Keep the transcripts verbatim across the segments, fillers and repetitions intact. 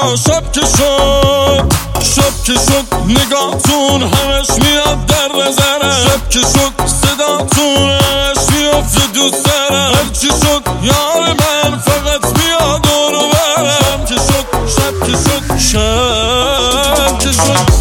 بیا شب که شد، شب که شد نگاهتون همش میاد در نظره، شب که شد صداتون همش میافت دوست دارم، هرچی شد یار من فقط بیا دورو برم، شب که شد شب که شد شب که شد.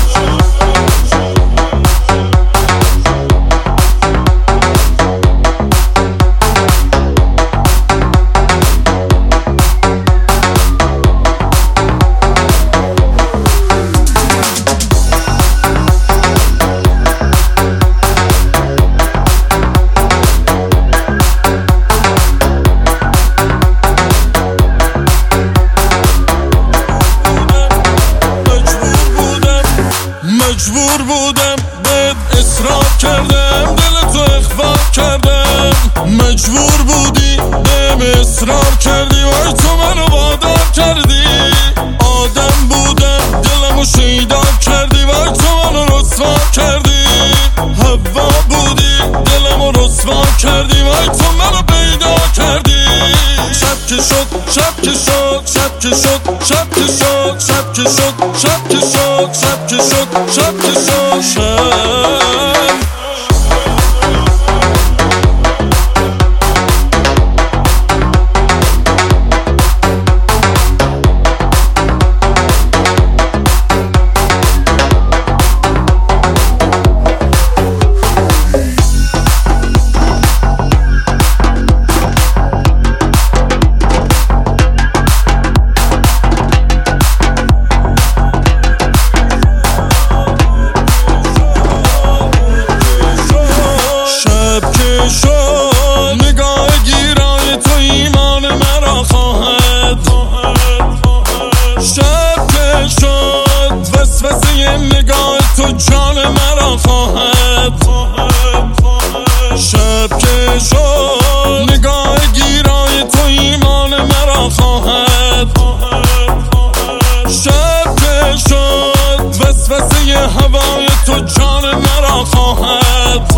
مجبور بودم بهت اصرار کردم، دل تو اخفا کردم، مجبور بودی بهم اصرار کردی، وای تو منو وادار کردی، آدم بودم دلمو شیدا کردی، وای تو منو رسوا کردی، هوا بودی دلمو رسوا کردی، وای تو منو پیدا کردی. شب که شد شب که شد شب که شد شب که شد شب که شد شب که شد شب که شد شب که شد شب. نگاه گیرای تو ایمان مرا خواهد، شب که شد وسوسه نگاه تو جان مرا خواهد، شب که شد نگاه گیرای تو ایمان مرا خواهد، شب که شد وسوسه هوای تو جان مرا خواهد.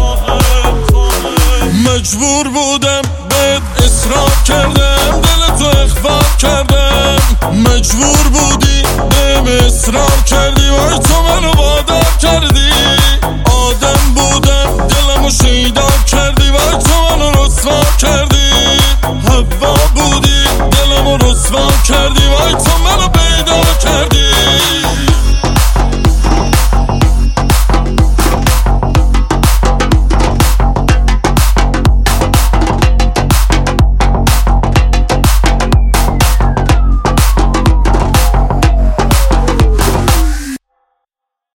مجبور بودم بهت اصرار کردم، دل تو اخفا کردم، مجبور بودی بهم اصرار کردی، وای تو منو وادار کردی.